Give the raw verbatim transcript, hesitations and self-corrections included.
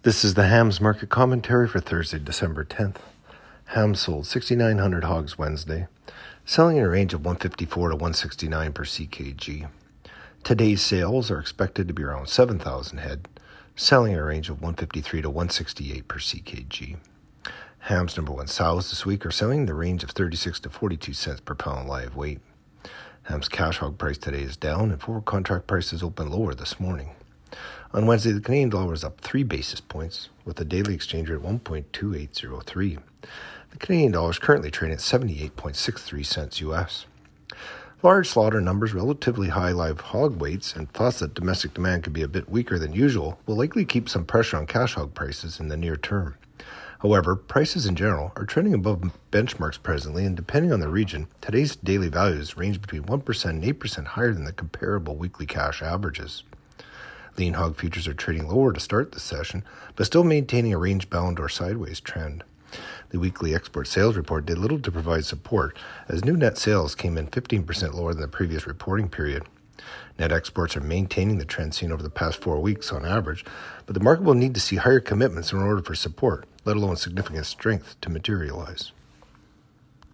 This is the hams market commentary for Thursday, December tenth. Hams sold six thousand nine hundred hogs Wednesday, selling in a range of one fifty-four to one sixty-nine per C K G. Today's sales are expected to be around seven thousand head, selling in a range of one fifty-three to one sixty-eight per C K G. Hams number one sows this week are selling in the range of thirty-six to forty-two cents per pound live weight. Hams cash hog price today is down and forward contract prices open lower this morning. On Wednesday, the Canadian dollar is up three basis points, with the daily exchange rate one point two eight zero three. The Canadian dollar is currently trading at seventy-eight point six three cents U S. Large slaughter numbers, relatively high live hog weights, and thoughts that domestic demand could be a bit weaker than usual will likely keep some pressure on cash hog prices in the near term. However, prices in general are trending above benchmarks presently, and depending on the region, today's daily values range between one percent and eight percent higher than the comparable weekly cash averages. Lean hog futures are trading lower to start the session, but still maintaining a range-bound or sideways trend. The weekly export sales report did little to provide support, as new net sales came in fifteen percent lower than the previous reporting period. Net exports are maintaining the trend seen over the past four weeks on average, but the market will need to see higher commitments in order for support, let alone significant strength, to materialize.